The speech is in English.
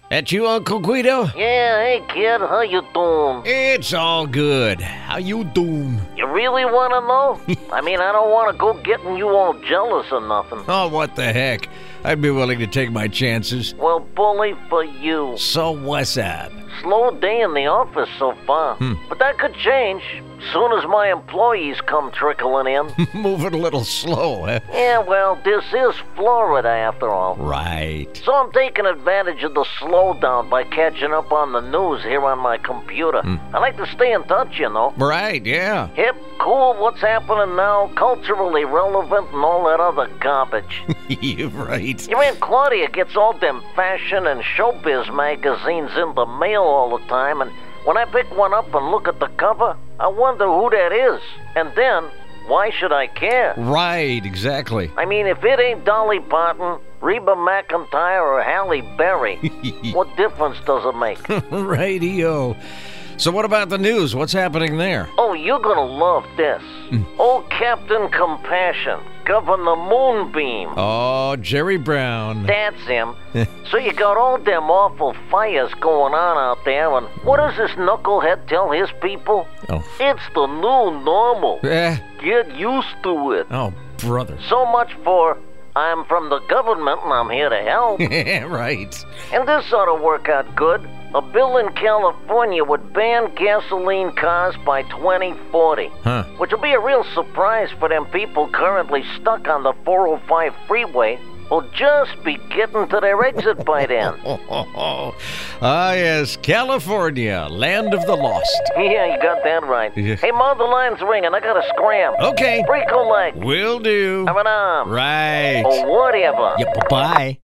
That you, Uncle Guido? Yeah, hey kid, how you doing? It's all good. How you doing? You really want to know? I mean, I don't want to go getting you all jealous or nothing. Oh, what the heck? I'd be willing to take my chances. Well, bully for you. So what's up? Slow day in the office so far. But that could change soon as my employees come trickling in. Moving a little slow, huh? Yeah, well, this is Florida after all. Right. So I'm taking advantage of the slowdown by catching up on the news here on my computer. I like to stay in touch, you know. Right, yeah. Hip, cool, what's happening now, culturally relevant, and all that other garbage. You're right. Your Aunt Claudia gets all them fashion and showbiz magazines in the mail all the time, and when I pick one up and look at the cover, I wonder who that is. And then, why should I care? Right, exactly. I mean, if it ain't Dolly Parton, Reba McEntire, or Halle Berry, what difference does it make? Radio. So what about the news? What's happening there? Oh, you're gonna love this. Old Captain Compassion, Governor Moonbeam. Oh, Jerry Brown. That's him. So you got all them awful fires going on out there, and what does this knucklehead tell his people? Oh. It's the new normal. Eh. Get used to it. Oh, brother. So much for, I'm from the government and I'm here to help. Right. And this ought to work out good. A bill in California would ban gasoline cars by 2040. Huh. Which will be a real surprise for them people currently stuck on the 405 freeway who'll just be getting to their exit by then. Ah, yes, California, land of the lost. Yeah, you got that right. Yeah. Hey, Mom, the line's ringing. I gotta scram. Okay. Break a leg. Will do. Have an arm. Right. Or whatever. Yeah, bye-bye.